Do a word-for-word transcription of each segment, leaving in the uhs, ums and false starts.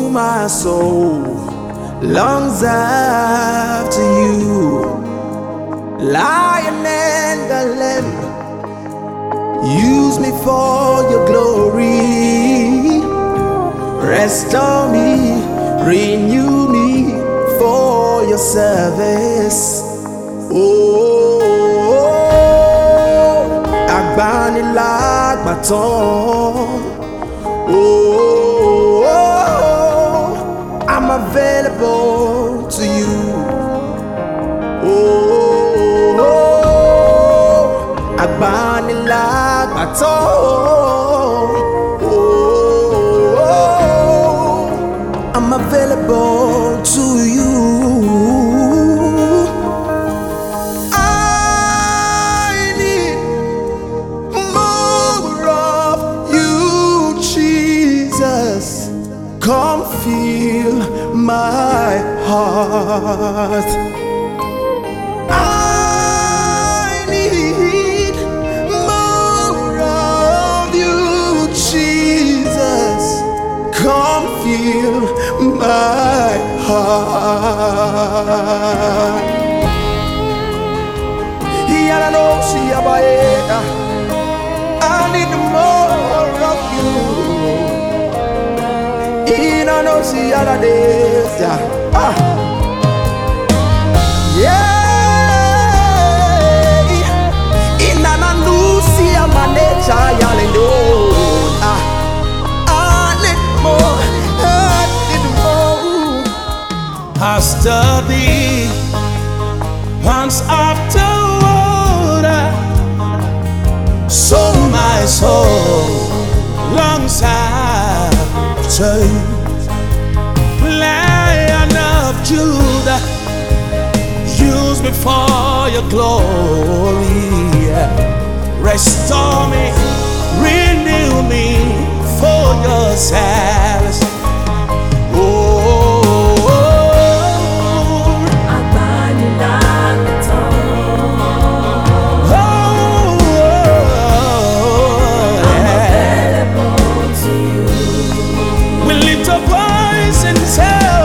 my soul longs after you. Lion and the Lamb, use me for your glory. Restore me, renew me for your service. Oh, Agbanilagbatan. Oh, I'm available to you. Oh, Agbanilagbatan. Oh, I'm available to you. I need more of you, Jesus. Come fill my heart. I need more of you, Jesus. Come fill my heart. I need more of you. No, see all of this, yeah. Ah. Yeah. In an annuncia manecha yalindo. Ah. I need more, I need more. After thee, once after water, so my soul longs after you. Lion of Judah, use me for your glory. Restore me, renew me for your service. Oh, I'm available to you. We lift our voice and say,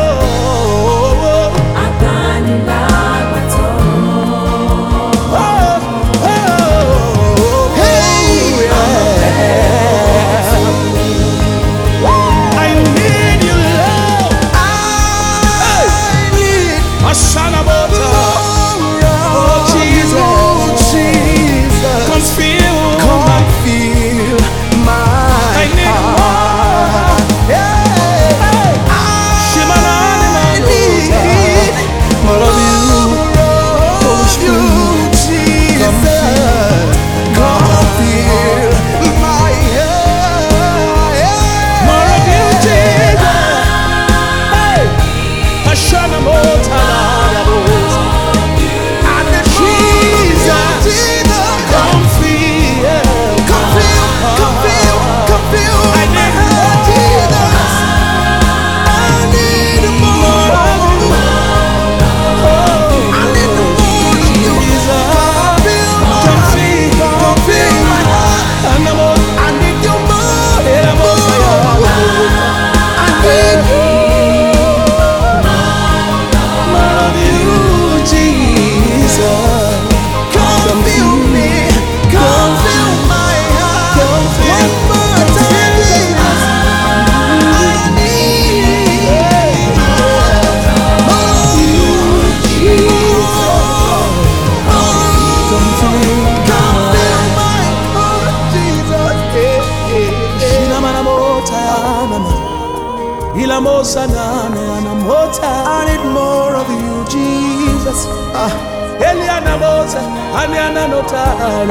I need more of you, Jesus. Ah, Eliana Mosa, Eliana Nota,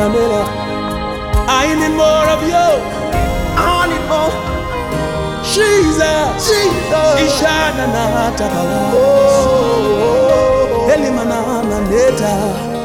I need more of you. I need more. Jesus, Jesus. Ishana Nata, oh, Elimana Neta.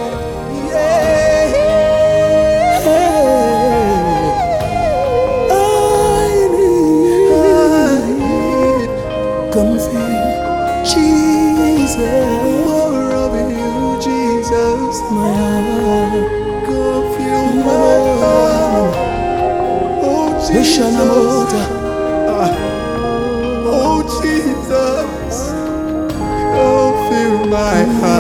More of you, Jesus. My heart, come fill my heart. Oh, Jesus. Oh, Jesus. my heart.